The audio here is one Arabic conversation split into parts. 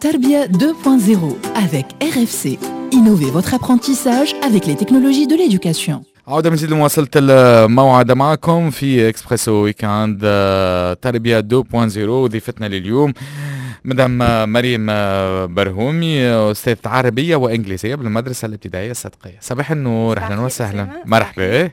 Tarbia 2.0 avec RFC. Innovez votre apprentissage avec les technologies de l'éducation. عودة من جديد لمواصلة الموعد معكم في إكسبريسو ويكاند تربية 2.0. وضيفتنا لليوم مدام مريم برهومي، أستاذ عربية وإنجليزية بالمدرسة الابتدائية الصدقية. صباح النور، أهلا وسهلا. مرحبا.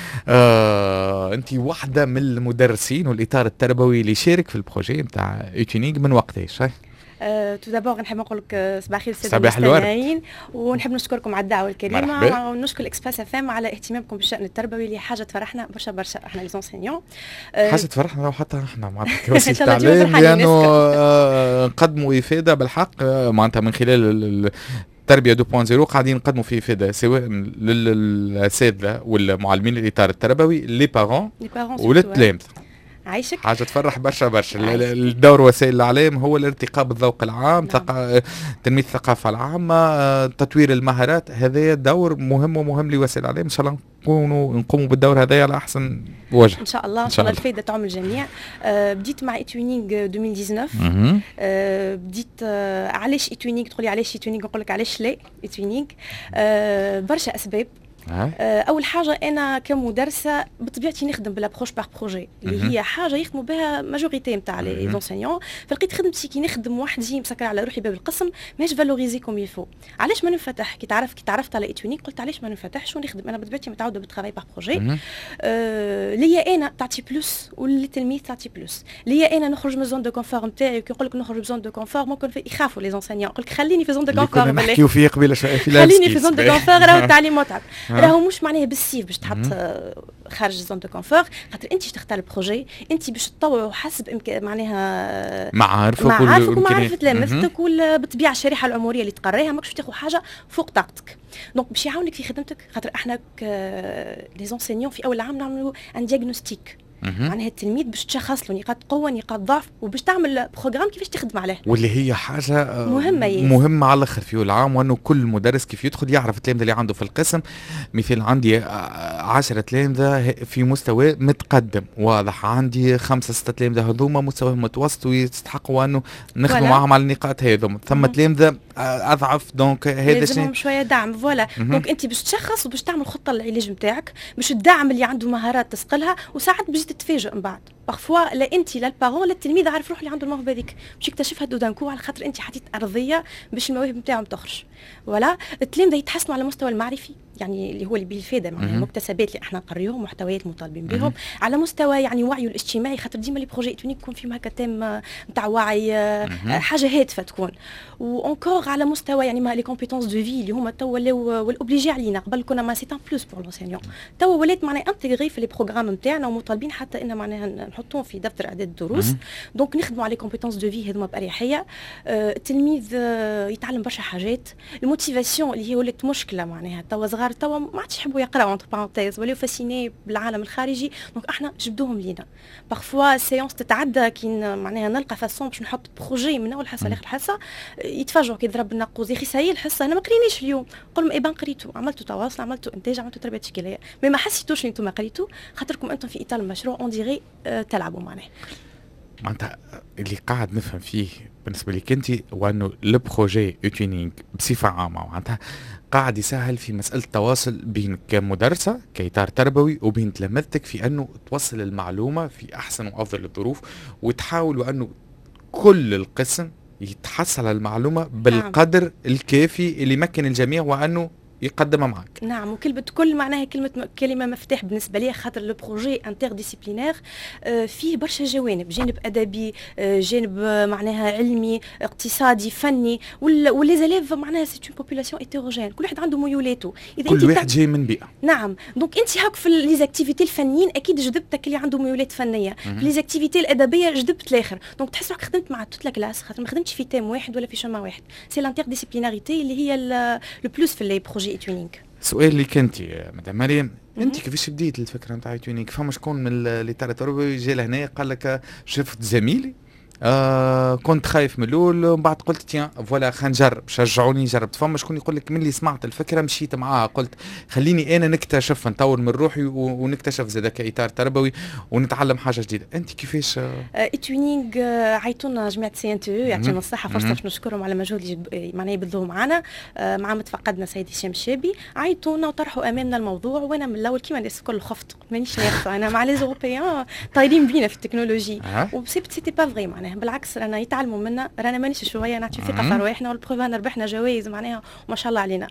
أنت واحدة من المدرسين والإطار التربوي اللي شارك في البروجي متاع إيتونيك من وقتاش؟ تو دابور نحب نقول لك صباح الخير صباح المستمعين، ونحب نشكركم على الدعوه الكريمه. مرحبا. ونشكر اكسبريس اف ام على اهتمامكم بالشان التربوي اللي حاجه تفرحنا برشا احنا لي زونسينيون. حاجه تفرحنا وحتى احنا معناتها كوسيله تعليم لانه نقدموا افاده بالحق معناتها من خلال التربيه 2.0 قاعدين نقدموا في افاده سواء للاساتذه والمعلمين الاطار التربوي لي بارون وللتلامذه. عايشك حاجه تفرح برشا. الدور وسائل الاعلام هو الارتقاء بالذوق العام، تنميه الثقافه العامه، تطوير المهارات. هذا دور مهم لوسائل الاعلام. ان شاء الله نقوموا بالدور هذا على احسن وجه ان شاء الله. الفائده تعم الجميع. بديت مع ايتونينغ 2019. بديت علاش ايتونينغ؟ تقولي علاش ايتونينغ؟ نقول لك علاش لا ايتونينغ. برشا اسباب. اول حاجه انا كمدرسه بطبيعتي نخدم بالابروش باغ بروجي اللي هي حاجه يخدموا بها ماجوريتي نتاع لي زونسينيون. فلقيت خدمتي كي نخدم وحدي مسكر على روحي باب القسم ماهيش فالوريزي كوم يفو. علاش ما ننفتح؟ كي تعرفت على ايتونيك قلت علاش ما ننفتحش ونخدم. انا بطبيعتي متعوده بالترافاي باغ بروجي. ليا انا تعطي بلوس والتلميذ تعطي بلوس. ليا انا نخرج من زون دو كونفور نتاعي. كي نقول لك نخرج من زون دو كونفور ممكن يخافوا لي زونسينيون. نقول لك خليني في زون دو كونفور بالله. نحكيو فيه قبيله خليني في زون دو كونفور. راهو التعليم متعب. راهو مش معناه بالسيف باش تحط خارج زون دو كونفور، خاطر انت تختار البروجي، انت باش تطوعوا حسب معناها معارفك ومعارف تلامذتك بالطبيعه الشريحه العمريه اللي تقريها. ماكش تاخذ حاجه فوق طاقتك. دونك باش يعاونك في خدمتك. خاطر احنا لي زونسينيون في اول عام نعملوا ان دياغنوستيك معناها التلميذ باش تشخص له نقاط قوه نقاط ضعف وباش تعمل بروغرام كيفاش تخدم عليه، واللي هي حاجه مهمه على الاخر في العام. وانه كل مدرس كيف يدخل يعرف التلامذه اللي عنده في القسم. مثال عندي 10 تلامذه في مستوى متقدم واضح، عندي 5-6 تلامذه هذوما مستوى متوسط ويستحقوا انه نخدم معهم على النقاط هذوما. ثم تلامذه اضعف، دونك هذا شيء شويه دعم. فوالا دونك انت باش تشخص وباش تعمل خطه للعلاج نتاعك، باش تدعم اللي عنده مهارات تسقلها، وساعات باش تتفاجئ من بعد. بارفوا لا انت لا البارون لا التلميذ عارف روح اللي عنده الموهبه هذيك باش يكتشفها دودانكو على خاطر انت حطيت ارضيه باش المواهب نتاعهم تخرج. ولا التلاميذ يتحسنوا على المستوى المعرفي يعني اللي هو اللي بالفاده معناها المكتسبات اللي احنا نقريوهم، محتويات مطالبين بهم على مستوى يعني وعيه الاجتماعي. خاطر ديما لي بروجي ايتونيك يكون فيهم هكا تيم نتاع وعي، حاجه هادفه تكون. وانكور على مستوى يعني ما لي كومبيتونس دو في اللي هما تو ولاو والاوبليجي علينا. قبل كنا ما سي ان بلوس بور لونسينيون، تو ولات معناها انتغري في لي بروغرام نتاعنا ومطالبين حتى ان معناها نحطوهم في دفتر اعداد الدروس. دونك نخدموا على لي كومبيتونس دو في هذوما باريحيه. التلميذ يتعلم برشا حاجات. الموتيفاسيون اللي هي ولات مشكله معناها توا صغار توا ما عادش يحبوا يقراوا انتر بارونتيز ولاو فاسيني بالعالم الخارجي. دونك احنا جبدوهم لينا. بارفوا سيونس تتعدى كي معناها نلقى فاسون باش نحط بروجي من اول حصه لاخر حصه يتفاجئوا كي ضرب النقوز يا اخي ساهي الحصه انا ما قرينيش اليوم. نقول لهم ايبان قريتو، عملتوا تواصل، عملتوا انتاج، عملتوا تربيه تشكيليه، مي ما حسيتوش انتم ما قريتوا خاطركم انتم في اطار المشروع اون ديغي تلعبوا معناها. معناتها اللي قاعد نفهم فيه بالنسبه لك انت هو انه البروجي ايتونينغ بصفه عامه معناتها قاعد يسهل في مساله التواصل بينك كمدرسه كاطار تربوي وبين تلامذتك في انه توصل المعلومه في احسن وافضل الظروف، وتحاولوا انه كل القسم يتحصل على المعلومه بالقدر الكافي اللي يمكن الجميع وانه يقدمها معك. نعم. وكلمة كل معناها كلمة مفتاح بالنسبة لي. خاطر لو بروجي انتر ديسيبلينير فيه برشا جوانب، جانب أدبي، جانب معناها علمي، اقتصادي، فني. ولي زاليف معناها سي اون بوبولاسيون هيتيروجين، كل واحد عنده ميولاته. كل واحد جاي من بيئة. نعم. دونك انت هاك في لي زاكتيفيتي الفنيين اكيد جذبتك اللي عنده ميولات فنية. في لي زاكتيفيتي الأدبية جذبت الآخر. دونك تحس روحك خدمت مع توت لا كلاس، خاطر ما خدمتش في تيم واحد ولا في شما واحد. سي الانتر ديسيبليناريتي اللي هي لو بلوس في لي بروجي ايتونينغ. سؤال لك انت مدام مريم، انت كيفاش بديت الفكره نتاع ايتونيك؟ فما شكون من اللي ترى جا لهنا قال لك شفت زميلي كنت خايف من الاول، ومن بعد قلت تيان فوالا خلينا نجرب، شجعوني جربت. فما شكون يقول لك من اللي سمعت الفكره مشيت معاها، قلت خليني انا نكتشف نطور من روحي ونكتشف زاد كاطار تربوي ونتعلم حاجه جديده. انت كيفاش؟ توينينغ عيطونا جماعه سي ان تي يعطيهم الصحه، فرصه باش نشكرهم على المجهود اللي معناها يبذلوه معنا. مع متفقدنا سيدي هشام الشابي، عيطونا وطرحوا امامنا الموضوع، وانا من الاول كيما الناس الكل خفت، مانيش ناقصه انا مع لي زوروبيان طايرين بينا في التكنولوجي. وسيتي با فغي معناها، بالعكس رانا يتعلموا منا، رانا مانيش شويه نعطيو ثقه في رواحنا، والبروف انا ربحنا جوائز معناها وما شاء الله علينا.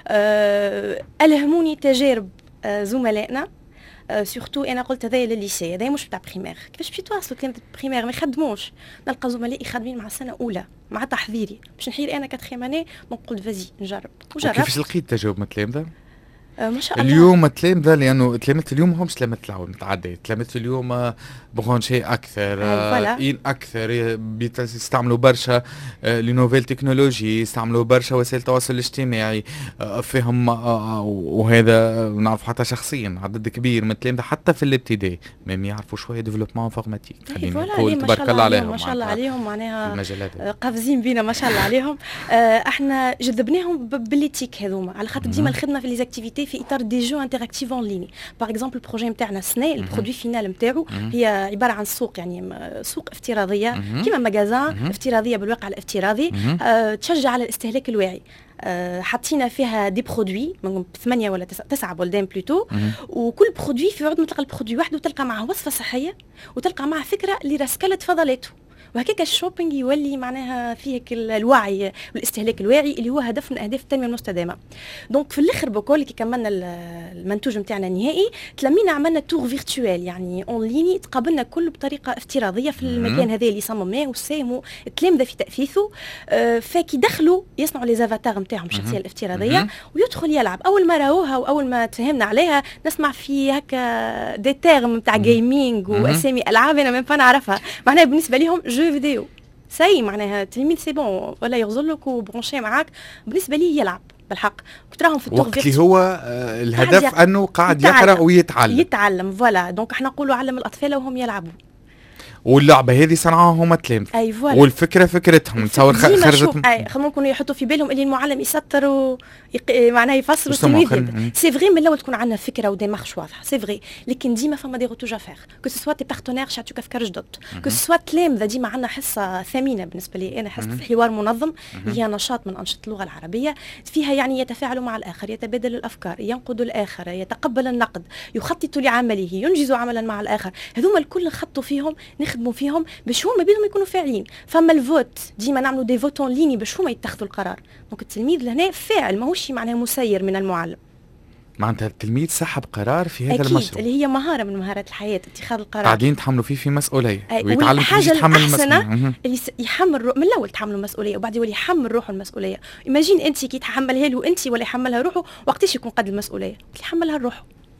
الهموني تجارب زملائنا، سورتو انا قلت هذايا للليسي، هذايا مش بتاع بريمير. كيفاش باش يتواصلوا تلامذه بريمير ما يخدموش؟ نلقى زملائي خادمين مع سنه اولى مع تحضيري باش نحير انا كاتخيم اني، دونك قلت فازي نجرب وجربت. كيفاش لقيت تجاوب من التلامذه؟ ما شاء الله اليوم التلامذه، لانه تلامذه اليوم همش تلامذه العون متعدد، تلامذه اليوم برونشي اكثر، ان اكثر، يستعملوا برشا لي نوفيل تكنولوجي، يستعملوا برشا وسائل التواصل الاجتماعي فيهم. وهذا نعرف حتى شخصيا عدد كبير من التلامذه حتى في الابتدائي ما يعرفوا شويه ديفلوبمون انفورماتيك، خلينا نقول تبارك الله عليهم، ما شاء الله عليهم معناها قافزين بينا ما شاء الله عليهم. احنا جذبناهم بالليتيك هذوما، على خاطر ديما الخدمه في لي زاكتيفيتي في اطار دي جو انتراكتيف اون ليني. باغ اكزومبل البروجي نتاعنا سناي البرودوي فينال نتاعو هي عباره عن سوق، يعني سوق افتراضيه كيما ماغازان افتراضيه بالواقع الافتراضي، تشجع على الاستهلاك الواعي. حطينا فيها دي برودوي من 8 ولا 9 بلدان بلوتو، وكل برودوي في عود تلقى البرودوي وحده وتلقى معه وصفه صحيه وتلقى معه فكره اللي راسكلت فضلاته، وهكاك الشوبينج يولي معناها فيه الوعي والاستهلاك الواعي اللي هو هدف من اهداف التنميه المستدامه. دونك في الاخر بكل كي كملنا المنتوج نتاعنا النهائي، تلمينا عملنا تور فيرتوال يعني اون ليني، تقابلنا كل بطريقه افتراضيه في المكان هذا اللي صممناه وساهموا التلامذه في تاثيثه. فكي دخلوا يصنعوا لي زافاتار نتاعهم الشخصيه الافتراضيه ويدخل يلعب. اول ما راوها واول ما تفهمنا عليها نسمع في هكا دي تيرم نتاع جيمنج واسامي العاب انا ما نعرفها، معناها بالنسبه لهم جو فيديو سي معناها تلميذ سي بون ولا يغزلك وبرونشي معاك، بالنسبه لي يلعب بالحق. كنت راهم في التور وقت اللي هو الهدف انه قاعد يقرا ويتعلم فوالا. دونك احنا نقولوا علم الاطفال وهم يلعبوا، واللعبه هذه صنعوها هما تلامذة. اي فوالا. والفكره فكرتهم نتصور خرجت ممكن يحطوا في بالهم اللي المعلم يسطر معناها يفسر التلميذ. سي فغي من الاول تكون عندنا فكره وديمارش واضحه، سي فغي، لكن ديما فما دي روتوج افير كو سوا تي بارتنير يعطيوك افكار جدد، كو سوا تلامذه. ديما عندنا حصه ثمينه بالنسبه لي انا، حصه الحوار منظم اللي هي نشاط من انشطه اللغه العربيه، فيها يعني يتفاعلوا مع الاخر، يتبادل الافكار، ينقد الاخر، يتقبل النقد، يخطط لعمله، ينجز عملا مع الاخر. هذوما الكل نخطوا فيهم، نخدموا فيهم باش هما بينهم يكونوا فاعلين. فما الفوت ديما نعملوا دي فوت اون ليني باش هما يتخذوا القرار. دونك التلميذ لهنا فاعل ماهوش معناها مسير من المعلم. معناتها التلميذ سحب قرار في هذا أكيد المشروع اللي هي مهاره من مهارات الحياه، اتخاذ القرار. قاعدين تحملوا فيه في مسؤوليه ويتعلم كيفاش يتحمل المسؤوليه. اللي يحمل من الاول تحمل المسؤوليه وبعد يولي يحمل روحه المسؤوليه. ايماجين انت كي تحملها له انت ولا يحملها روحه، وقتاش يكون قد المسؤوليه؟ اللي يحملها روحه.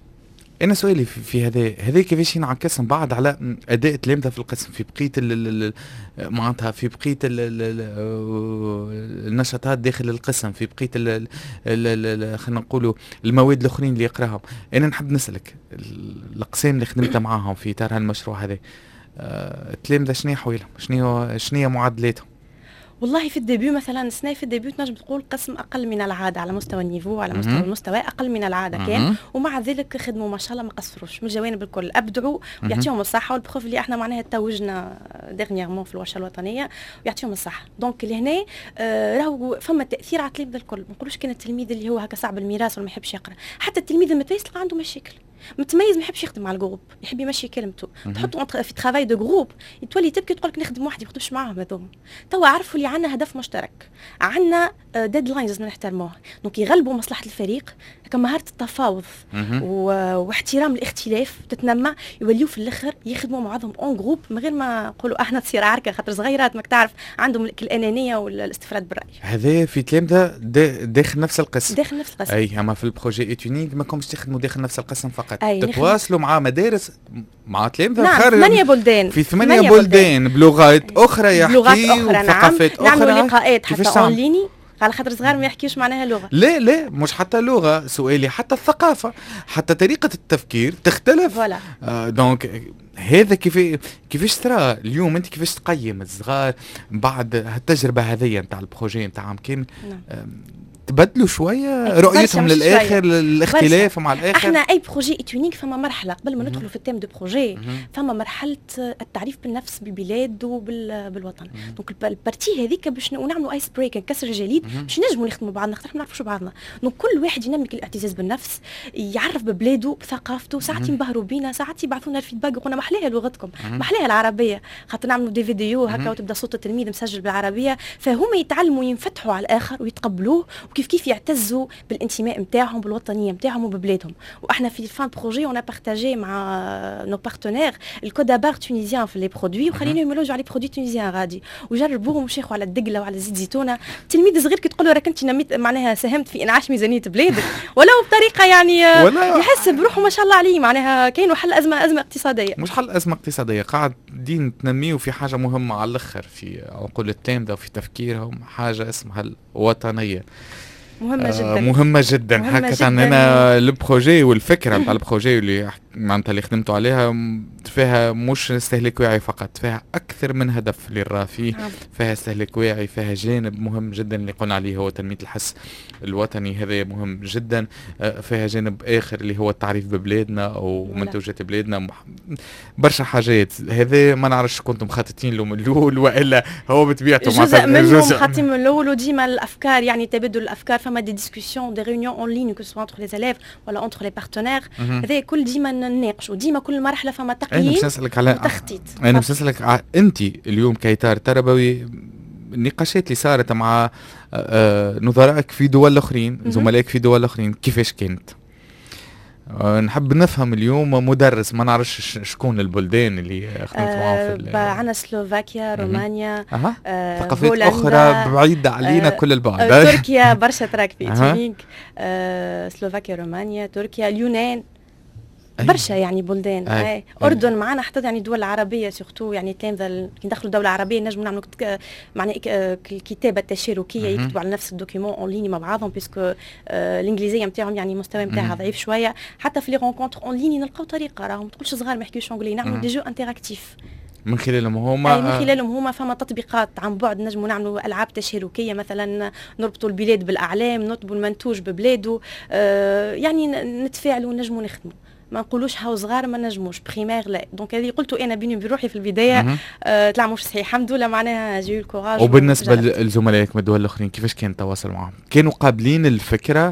انا سؤالي في هذا كيفاش ينعكس من بعد على اداء التلامذه في القسم في بقيه معناتها في بقيه النشاطات داخل القسم، في بقيه خلينا نقولوا المواد الاخرين اللي يقراهم. انا نحب نسالك الاقسام اللي خدمت معاهم في اطار هالمشروع هذا، التلامذه شنو حوالهم، شنو معدلاتهم؟ والله في الديبيو مثلا السنه في الديبيو تنجم تقول قسم اقل من العاده على مستوى النيفو، على مستوى المستوى اقل من العاده كان، ومع ذلك خدموا ما شاء الله ما قصروش من الجوانب الكل، ابدعوا ويعطيهم الصحه. والبروف اللي احنا معناها توجنا ديرنييرمون في الورشه الوطنيه ويعطيهم الصحه. دونك لهنا راهو فما تاثير على التلاميذ الكل. ما نقولوش كان التلميذ اللي هو هكا صعب الميراث ولا ما يحبش يقرا، حتى التلميذ المتميز تلقى عنده مشاكل. متميز ما يحبش يخدم مع الجروب، يحب يمشي كلمته. تحطوا في ترافاي دو جروب تولي تبكي تقول لك نخدم وحدي ما نخدمش معاهم هذوما. توا عرفوا اللي عندنا هدف مشترك، عندنا ديدلاينز لازم نحترموها، دونك يغلبوا مصلحه الفريق. كما مهاره التفاوض واحترام الاختلاف تتنمى، يوليوا في الاخر يخدموا مع بعضهم اون جروب من غير ما نقولوا احنا تصير عركه، خاطر صغيرات ماك تعرف عندهم الانانيه والاستفراد بالراي. هذا في تلامذه داخل نفس القسم. داخل نفس القسم. اي اما في البروجي اتونينغ ما كومش تخدموا داخل نفس القسم فقط، تتواصلوا مع مدارس مع تلامذه نعم خارج 8 بلدان في 8 بلدان بلغات اخرى يحكي وثقافات اخرى. نعملوا لقاءات حتى اون ليني على خاطر صغار ما يحكيوش معناها لغه. لا مش حتى لغه، سؤالي حتى الثقافه، حتى طريقه التفكير تختلف. فوالا دونك هذا كيفاش ترى اليوم انت كيفاش تقيم الصغار بعد التجربه هذه نتاع البروجي نتاعهم كان تبدلوا شويه رؤيتهم للاخر، الاختلاف مع الاخر؟ احنا اي بروجي اتونيك فما مرحله قبل ما ندخلوا في التيم دو بروجي، فما مرحله التعريف بالنفس بالبلاد وبالوطن. دونك البارتي هذيك باش نعملوا ايس بريك، نكسر الجليد باش نجموا نخدموا بعضنا، خاطر ما نعرفوش بعضنا. دونك كل واحد ينمي الاعتزاز بالنفس، يعرف ببلاده بثقافته. ساعات ينبهروا بينا، ساعات يبعثونا الفيدباك يقولنا محليها لغتكم، محليها العربيه، خاطر نعملوا دي فيديو هكا وتبدا صوت التلميذ مسجل بالعربيه، فهم يتعلموا ينفتحوا على الاخر ويتقبلوه، كيف يعتزوا بالانتماء نتاعهم بالوطنيه نتاعهم وببلادهم. واحنا في الفان بروجي اون بارتاجي مع نو بارتنير الكودابار تونيزيان في لي برودوي، وخليناهم يلوجوا على لي برودوي تونيزيان غادي وجربوهم وشيخوا على الدقله وعلى زيت زيتونه. تلميذ صغير كي تقول له راك انت نميت معناها ساهمت في انعاش ميزانيه بلادك ولو بطريقه يعني يحس بروحه ما شاء الله عليه، معناها كاين حل ازمه اقتصاديه، مش حل ازمه اقتصاديه، قاعد دين تنميه في حاجه مهمه على الاخر في عقول التلامذه وفي تفكيرهم، حاجه اسمها الوطنيه مهمة جدا. هكذا أنا البروجي والفكرة بتاع البروجي اللي معناتها اللي خدمتوا عليها فيها مش استهلاك واعي فقط، فيها أكثر من هدف اللي راه فيه، فيها استهلاك واعي، فيها جانب مهم جدا اللي قلنا عليه هو تنمية الحس الوطني، هذا مهم جدا. فيها جانب آخر اللي هو التعريف ببلادنا أو منتوجات بلادنا، برشا حاجات. هذا ما نعرفش كنتم مخططين له من الأول وإلا هو بطبيعته جزء منهم خاطين من الأول، وديما الأفكار يعني تبادل الأفكار، فما دي ديسكوسيون دي ريونيون اون لين كو سوا انتر لي زيليف ولا انتر لي بارتنير، هذا كل ديما نناقشوا، ديما كل مرحله فما تقييم وتخطيط. انا باش نسالك انت اليوم كاطار تربوي، النقاشات اللي صارت مع نظرائك في دول اخرين، زملائك في دول اخرين، كيفاش كانت؟ نحب نفهم اليوم مدرس، ما نعرفش شكون البلدان اللي خدمت معهم في عندنا سلوفاكيا، رومانيا، ثقافات اخرى بعيده علينا كل البعد. تركيا برشا تراك في تونيك، سلوفاكيا، رومانيا، تركيا، اليونان، برشا يعني بلدان. اردن معنا حتى يعني دول عربيه سورتو، يعني كي ندخلوا دوله عربيه نجموا نعملوا معناها الكتابه التشاركيه، يكتبوا على نفس الدوكيمون اون ليني مع بعضهم، بيسكو الانجليزيه نتاعهم يعني المستوى نتاعها ضعيف شويه. حتى في لي رونكونتر اون ليني نلقاو طريقه، راهم ما تقولش صغار ما يحكيوش انجلي، نعملوا دي جو انتراكتيف من خلالهم هما. من خلالهم هما فما تطبيقات عن بعد، نجموا نعملوا العاب تشاركيه، مثلا نربطوا البلاد بالاعلام، نطبوا المنتوج ببلاده، يعني نتفاعلوا ونجموا نخدموا، ما نقولوش هاو صغار ما نجموش بريمير لا. دونك هذه قلتوا انا بيني بروحي في البدايه طلع مش صحيح، الحمد لله معناها جيو الكوراج. وبالنسبه لزملائك من الدول الاخرين كيفاش كان التواصل معهم؟ كانوا قابلين الفكره؟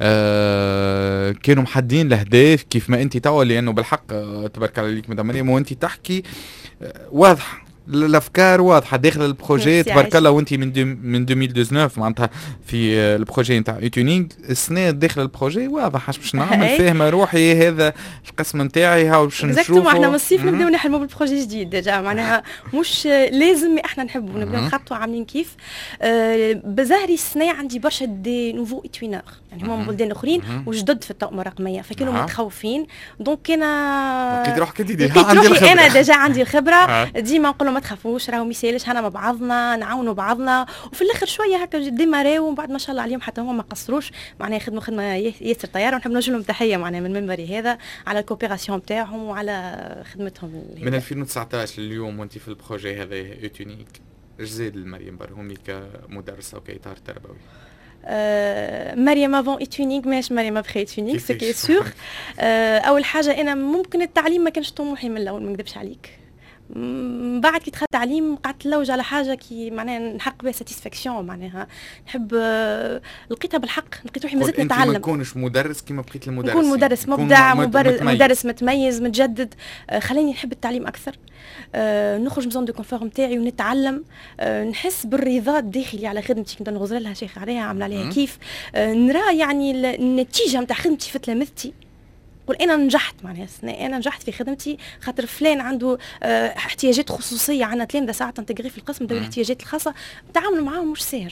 كانوا محددين الاهداف كيف ما انت توا؟ لانه بالحق تبارك الله عليك مدام مريم وانت تحكي واضح، الافكار واضحه داخل البروجي تبارك الله، وانت من 2019 معناتها في البروجي نتاع ايتونينغ، السنه داخل البروجي واضح اش باش نعمل، فاهمه روحي هذا القسم نتاعي هاو باش نشوفوا. احنا من الصيف نبداو نحلموا بالبروجي جديد ديجا، معناها مش لازم احنا نحبوا نبداو نخططوا عاملين كيف. بزهري السنه عندي برشا دي نوفو ايتوينور، يعني هما من بلدان اخرين وجدد في الطاقم الرقميه، فكانوا متخوفين. دونك انا كي تروح كدي عندي الخبره، انا ديجا عندي الخبره، ديما نقول ما تخافوش راهو ميسالش، هنا مع بعضنا نعاونوا بعضنا، وفي الاخر شويه هكا ديماراو، ومن بعد ما شاء الله عليهم حتى هما ما قصروش، معناها يخدموا خدمه ياسر طياره، ونحب نوجه لهم تحيه معناها من منبري هذا على الكوبيراسيون نتاعهم وعلى خدمتهم. من 2019 لليوم وانت في البروجي هذا ايتونيك، ايش زاد المريم برهومي كمدرسه وكاطار تربوي؟ مريم افون ايتونيك ماهيش مريم ابخي ايتونيك، سي كي سور. اول حاجه انا ممكن التعليم ما كانش طموحي من الاول، ما نكذبش عليك. بعد كي دخلت تعليم قعدت نلوج على حاجه كي معناها نحقق بها ساتيسفاكسيون، معناها نحب لقيتها بالحق، لقيت روحي مازلت نتعلم. ما نكونش مدرس كيما بقيت المدرس، نكون مدرس مبدع، مدرس متميز متجدد، خلاني نحب التعليم اكثر، نخرج من زون دو كونفور نتاعي ونتعلم، نحس بالرضا الداخلي على خدمتي، كنت نغزر لها شيخ عليها عامله عليها كيف، نرى يعني النتيجه نتاع خدمتي في تلامذتي، قول انا نجحت، معناها انا نجحت في خدمتي خاطر فلان عنده احتياجات خصوصيه، عندنا تلامذه ساعه تنتقري في القسم ذوي الاحتياجات الخاصه، التعامل معاهم مش ساهل،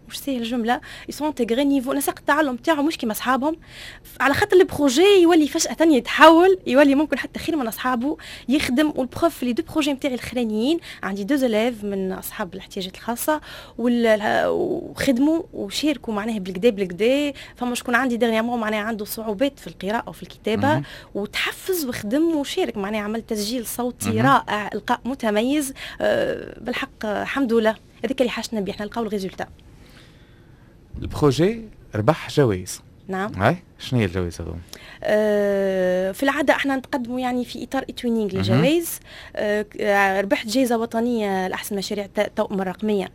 مش ساهل جمله يسون انتغري نيفو نسق التعلم تاعو مش كيما اصحابهم، على خاطر البروجي يولي فجاه يتحول، يولي ممكن حتى خير من اصحابه يخدم. والبروف لي دو بروجي نتاعي الاخرانيين عندي دو زليف من اصحاب الاحتياجات الخاصه وخدموا وشاركوا معناها بالكدا. فما شكون عندي ديرنيامون معناها عنده صعوبات في القراءه وفي الكتابه وتحفز وخدم وشارك، معناها عمل تسجيل صوتي رائع، القاء متميز. بالحق الحمد لله هذيك اللي حاجتنا بيه، احنا نلقاو الريزولتا. البروجي ربح جوائز. نعم. هاي شنو هي الجوائز هذوما؟ في العاده احنا نتقدموا يعني في اطار ايتوينينغ لجوائز. ربحت جائزه وطنيه لاحسن مشاريع التوأمه الرقميه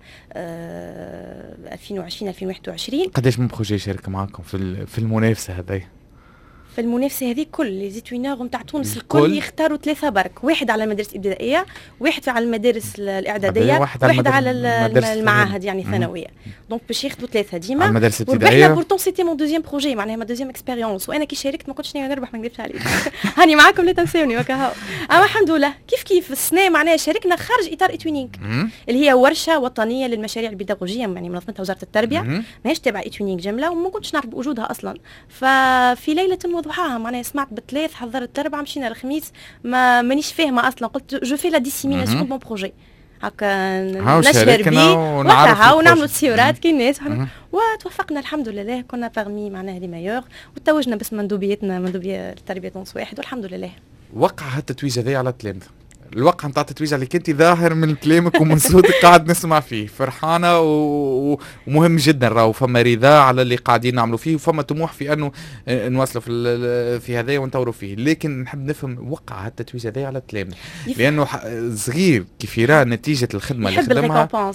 2020 2021. قداش من بروجي شارك معاكم في المنافسه هذه؟ في المنافسه هذه كل لي زيتوينور نتاع تونس الكل يختاروا 3 برك، واحد على المدارس الابتدائيه، واحد على المدارس الاعداديه، واحد على المعاهد يعني الثانويه. دونك باش ياخذوا 3 ديما. المدارس الابتدائيه بورتون سيتي مون دوزيام بروجي، معناها ما دوزيام اكسبيريونس، وانا كي شاركت ما كنتش ناوي نربح، ما نكذبش عليك. هاني معاكم لا تنسوني وكهو. اما الحمد لله كيف السنه معناها شاركنا خارج اطار ايتوينينغ اللي هي ورشه وطنيه للمشاريع البيداغوجيه، يعني منظمتها وزاره التربيه، ماهيش تابعه ايتوينينغ جمله وما كنتش نعرف بوجودها اصلا. ففي ليله وضحاها معناها سمعت بالثلاث، حضرت 4، مشينا الخميس ما مانيش فاهمه اصلا، قلت جو في لا ديسيميناسيون دو مون بروجي، هكا نشهر بيه ونعملوا تسيورات كي الناس وتوفقنا الحمد لله. كنا باغمي معناها لي مايور وتوجنا باسم مندوبيتنا مندوبيه التربيه تونس واحد والحمد لله. وقع هالتتويج هذا على التلامذه، الوقع نتاع التتويج اللي كنتي ظاهر من كلامك ومن صوتك قاعد نسمع فيه فرحانه ومهم جدا، راهو فما رضا على اللي قاعدين نعملوا فيه وفما طموح في انه نواصلوا في هذا ونطوروا فيه. لكن نحب نفهم وقع هالتتويج هذا على التلامذه لانه صغير كيف يرى نتيجه الخدمه اللي خدمها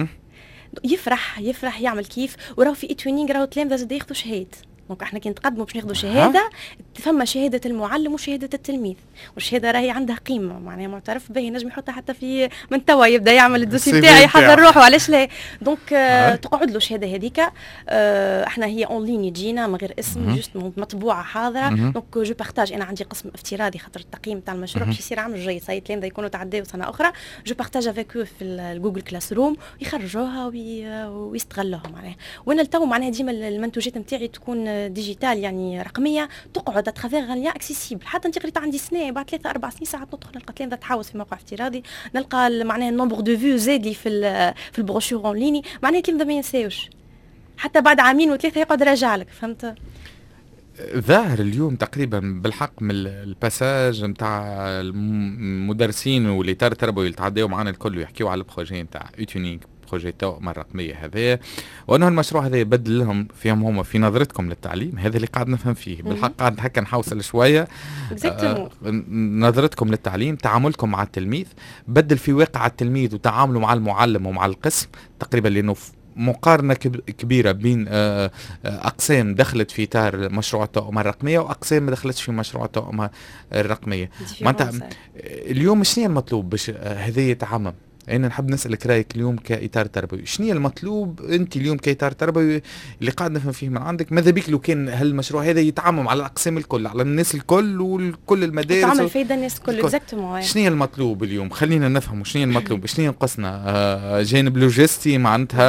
يفرح يعمل كيف. وراهو في ايتوينينغ راهو التلامذه زاد ياخذوا شهاده، دونك احنا كي نتقدموا باش ناخذوا شهاده فما شهاده المعلم وشهاده التلميذ، والشهاده راهي عندها قيمه معناها معترف به، ينجم يحطها حتى في من توا يبدا يعمل الدوسي تاعي يحضر روحه علاش لا. دونك تقعد له الشهاده هذيك. احنا هي اون لين تجينا من غير اسم، جوست مطبوعه حاضره. دونك جو بارتاج، انا عندي قسم افتراضي خاطر التقييم تاع المشروع باش يصير عامل جيد، صاي التلامذه يكونوا تعداو سنه اخرى. جو بارتاج افيك في الجوجل كلاس روم يخرجوها ويستغلوها معناها. وانا التو معناها ديما المنتوجات نتاعي تكون ديجيتال يعني رقميه، تقعد اترافيغ ان ليان اكسيسيبل. حتى انت قريت عندي سنه بعد 3-4 سنين ساعات ندخل نلقى تلامذه تحوس في موقع افتراضي، نلقى معناها النومبر دو فيو زاد لي في البروشور اون ليني، معناها التلامذه ما ينساوش حتى بعد عامين و3 يقعد راجع لك. فهمت؟ ظاهر اليوم تقريبا بالحق من الباساج نتاع المدرسين واللي التربوي اللي تعداو معنا الكل ويحكيوا على البروجي نتاع ايتونينغ بروجي التوأمة الرقمية هذا، وأنه المشروع هذا يبدل لهم فيهم هم في نظرتكم للتعليم. هذا اللي قاعد نفهم فيه بالحق، قاعد هكا نحوصل شوية نظرتكم للتعليم، تعاملكم مع التلميذ، بدل في واقع التلميذ وتعامله مع المعلم ومع القسم تقريبا، لأنه مقارنة كبيرة بين أقسام دخلت في إطار مشروع التوأمة الرقمية وأقسام ما دخلتش في مشروع التوأمة الرقمية. اليوم شنو المطلوب باش هذا يتعمم؟ أنا نحب نسألك رأيك اليوم كإطار تربوي، شنو المطلوب أنت اليوم كإطار تربوي اللي قاعد نفهم فيه من عندك؟ ماذا بيك لو كان هالمشروع هذا يتعمم على الأقسام الكل، على الناس الكل وكل المدارس تعمل فايدة الناس الكل؟ اكزاكتومون. شنو المطلوب اليوم؟ خلينا نفهم شنو المطلوب، شنو ينقصنا؟ جانب لوجستي معناتها،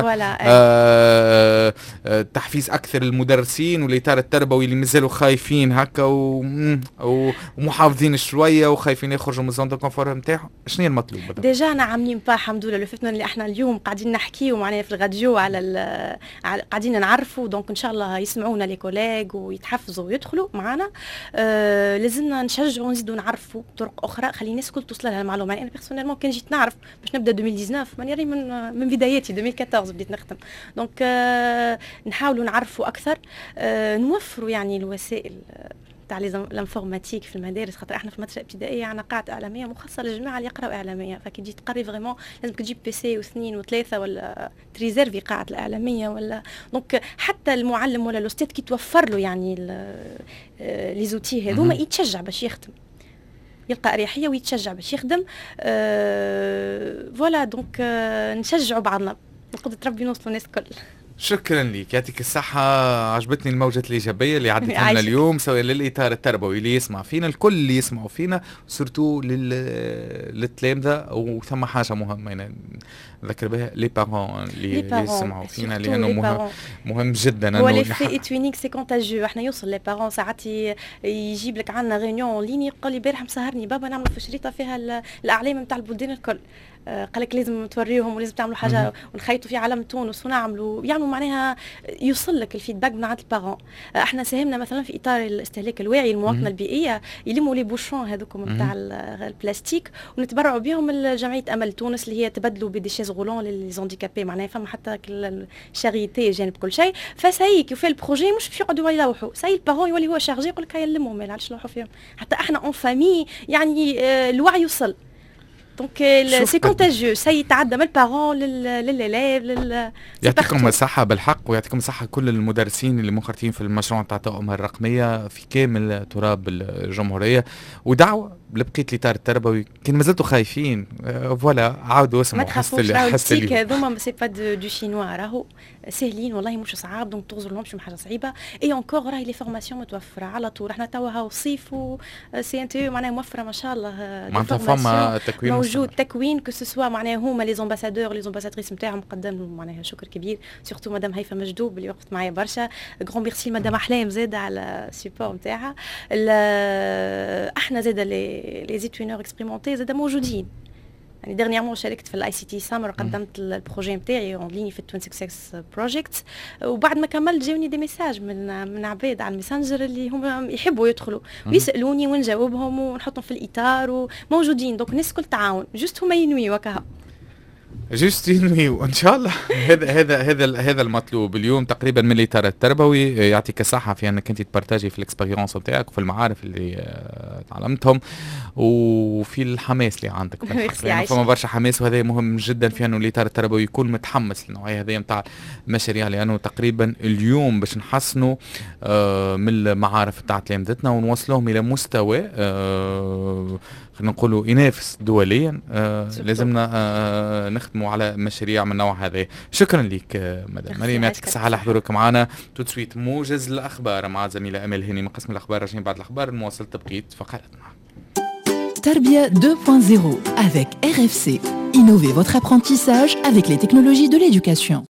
تحفيز أكثر المدرسين والإطار التربوي اللي مازالوا خايفين هكا ومحافظين شوية وخايفين يخرجوا من زون دو كونفور نتاعهم. شنو المطلوب؟ ديجا أنا عاملين الحمد لله لفتنا اللي احنا اليوم قاعدين نحكيو معناها في الراديو على قاعدين نعرفوا، دونك ان شاء الله يسمعونا لي كوليغ ويتحفزوا ويدخلوا معنا. لازمنا نشجعوا ونزيدوا نعرفوا طرق اخرى خلي الناس الكل توصل لها المعلومه. انا بيرسونيلمون كان جيت نعرف باش نبدا 2019 ماني من بداياتي 2014 بديت نخدم، دونك نحاولوا نعرفوا اكثر، نوفروا يعني الوسائل تاع الانفورماتيك في المدارس، خاطر احنا في المدرسه الابتدائيه عندنا قاعه اعلاميه مخصصه للجماعه اللي يقراوا اعلاميه، فكي تجي تقري فريمون لازمك تجيب بي سي واثنين وثلاثه ولا تريزيرفي قاعه الاعلاميه ولا. دونك حتى المعلم ولا الاستاذ كي توفر له يعني لي زوتي هذوما يتشجع باش يخدم، يلقى اريحيه ويتشجع باش يخدم. فوالا دونك نشجعوا بعضنا، نقدر ربي نوصلوا الناس الكل. شكرا لك، يعطيك الصحة. عجبتني الموجة الإيجابية اللي عدت لنا اليوم، سواء للإطار التربوي اللي يسمع فينا، الكل اللي يسمعوا فينا، سورتو للتلامذة. وثم حاجة مهمة أنا نذكر بها، لي بارون اللي يسمعوا فينا، لأنه مهم جدا. هو لي توينينغ سي كونتاجيو. احنا يوصل لي بارون ساعات يجيب لك عندنا ريونيون ليني، يقول لي البارح مسهرني بابا نعمل في شريطة فيها الأعلام نتاع البلدان الكل. قالك لازم توريهم ولازم تعملوا حاجه ونخيطوا في علم تونس ونعملوا يعملوا معناها يوصل لك الفيدباك من عند البارون. احنا ساهمنا مثلا في اطار الاستهلاك الواعي، المواطنه البيئيه، يلموا لي بوشون هذوكم نتاع البلاستيك ونتبرعوا بهم لجمعيه امل تونس اللي هي تبدلوا بديشيز غولون للزونديكابي، معناها فما حتى الشاريتي جانب كل شيء. فساي كيف البروجي مش باش يقعدوا يلوحوا، ساي البارون يولي هو شارجي يقول لك يلموا ما علاش نلوحوا فيهم. حتى احنا اون فامي يعني الوعي يوصل. دونك سي كونتاجيو، سيتعدى من البارون للليليف. يعطيكم الصحة بالحق، ويعطيكم الصحة كل المدرسين اللي منخرطين في المشروع تاع التوأمة الرقمية في كامل تراب الجمهورية. ودعوة لبقية الإطار التربوي، كان مازلتوا خايفين فوالا عاودوا اسمعوا. ما تخافوش، التيك هذوما سي با دو شينوا، راهو سهلين والله مش صعاب، دونك تغزر لهمش حاجة صعيبة. اي انكور راهي لي فورماسيون متوفرة على طول. احنا توا هاو صيف وسي ان تي معناها موفرة ما شاء الله. معناتها فما تكوين موجود تكوين كسوا معناها هما لي زامباسادور لي زامباساتريس نتاعهم، قدم لهم معناها شكر كبير. سورتو مدام هيفا مجدوب اللي وقفت معايا برشا. غران ميرسي مدام احلام زاده على السيبور نتاعها. احنا زاده لي زيتوينور اكسبيريمونتي زاده موجودين. يعني ديرنييرمون شاركت في الاي سي تي سامر، قدمت البروجي نتاعي اون ليني في التوين سكسس بروجيكتس. وبعد ما كملت جاوني دي ميساج من عباد على الميسنجر اللي هم يحبوا يدخلوا ويسالوني ونجاوبهم ونحطهم في الاطار وموجودين. دونك الناس كل تعاون، جوست هما ينويوا هكا جوست ينويوا ان شاء الله. هذا المطلوب اليوم تقريبا من الاطار التربوي. يعطيك الصحه في انك انت تبارتاجي في الاكسبيريونس نتاعك وفي المعارف اللي تعلمتهم وفي الحماس اللي عندك. يعني فما برشا حماس، وهذا مهم جدا في انه الاطار التربوي يكون متحمس للنوعيه هذه نتاع المشاريع، لانه تقريبا اليوم باش نحسنوا من المعارف تاع تلامذتنا ونوصلوهم الى مستوى خلينا نقولوا ينافس دوليا. لازمنا نخدموا على مشاريع من النوع هذا. شكرا لك مدام مريم، يعطيك الصحة على حضورك معنا. توتسويت موجز الأخبار مع زميلة أمل هاني من قسم الأخبار. راجعين بعد الأخبار نواصل تبقية فقراتنا. Tarbia 2.0 avec RFC. Innovez votre apprentissage avec les technologies de l'éducation.